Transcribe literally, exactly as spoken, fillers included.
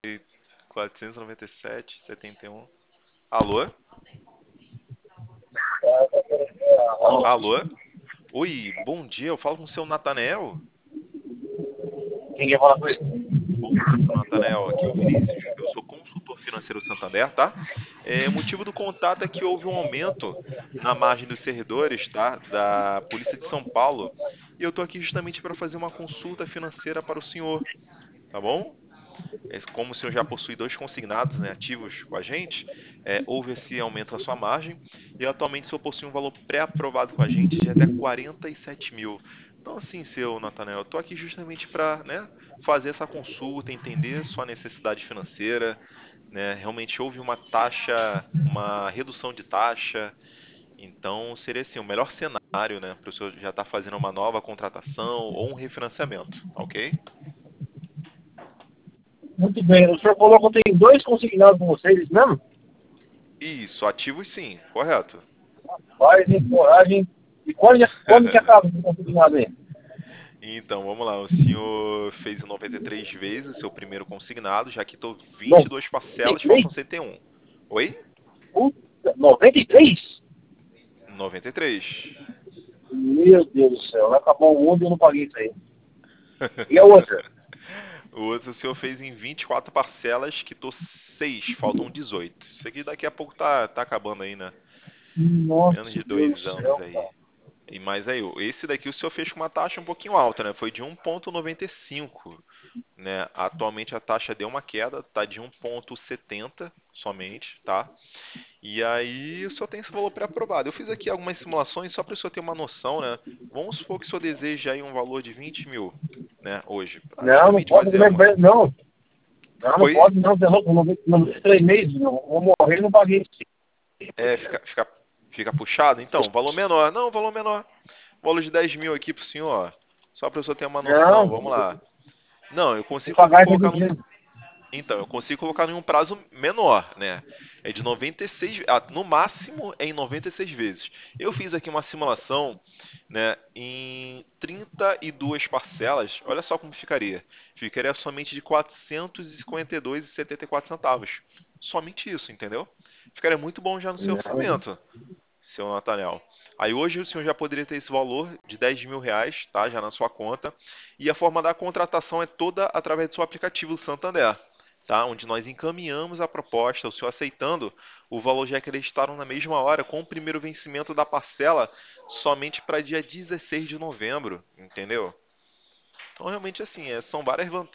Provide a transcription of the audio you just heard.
quatrocentos e noventa e sete, setenta e um. Alô? Alô? Oi, bom dia. Eu falo com o seu Natanael? Quem quer falar com ele? Bom dia, seu Natanael. Aqui é o Vinícius. Eu sou consultor financeiro do Santander, tá? É, o motivo do contato é que houve um aumento na margem dos servidores, tá? Da Polícia de São Paulo. E eu tô aqui justamente para fazer uma consulta financeira para o senhor, tá bom? É, como o senhor já possui dois consignados, né, ativos com a gente, é, houve esse aumento na sua margem e atualmente o senhor possui um valor pré-aprovado com a gente de até quarenta e sete mil. Então, assim, seu Natanael, eu estou aqui justamente para, né, fazer essa consulta, entender sua necessidade financeira, né, realmente houve uma taxa, uma redução de taxa, então seria assim, o melhor cenário, né, para o senhor já estar fazendo uma nova contratação ou um refinanciamento, ok? Muito bem. O senhor falou que eu tenho dois consignados com vocês mesmo? Isso, ativos sim, correto. Paz e coragem. E quando, quando que acaba esse consignado aí? Então, vamos lá. O senhor fez em noventa e três vezes o seu primeiro consignado, já quitou vinte e duas parcelas, noventa e três? faltam setenta e um. Oi? Puta, noventa e três? noventa e três. Meu Deus do céu, vai acabar o mundo e eu não paguei isso aí. E a outra? O outro o senhor fez em vinte e quatro parcelas, quitou seis, faltam dezoito. Isso aqui daqui a pouco tá, tá acabando aí, né? Menos Nossa, de Deus dois do anos céu, aí. cara. E mais aí, esse daqui o senhor fez com uma taxa um pouquinho alta, né? Foi de um vírgula noventa e cinco, né? Atualmente a taxa deu uma queda, tá de um vírgula setenta somente, tá? E aí o senhor tem esse valor pré-aprovado. Eu fiz aqui algumas simulações só para o senhor ter uma noção, né? Vamos supor que o senhor deseja aí um valor de vinte mil, né? Hoje, para Não, não justamente pode, fazer como é que uma. vai? Não, não, não Oi? pode, não, você é louco, noventa e três meses, não. Vou morrer e não paguei isso. É, fica, fica, fica puxado? Então, valor menor. Não, valor menor. Valor de dez mil aqui pro senhor, ó. Só para o senhor ter uma noção. Não, Vamos lá. Não, eu vou consigo pagar isso colocar num. aqui. Então, eu consigo colocar em um prazo menor, né? É de noventa e seis, ah, no máximo é em noventa e seis vezes. Eu fiz aqui uma simulação, né, em trinta e duas parcelas. Olha só como ficaria. Ficaria somente de quatrocentos e cinquenta e dois e setenta e quatro centavos. Somente isso, entendeu? Ficaria muito bom já no seu Não, orçamento, seu Nathaniel. Aí hoje o senhor já poderia ter esse valor de dez mil reais, tá? Já na sua conta. E a forma da contratação é toda através do seu aplicativo Santander, tá? Onde nós encaminhamos a proposta, o senhor aceitando, o valor já é acreditado na mesma hora, com o primeiro vencimento da parcela somente para dia dezesseis de novembro, entendeu? Então realmente assim, é, são várias vantagens.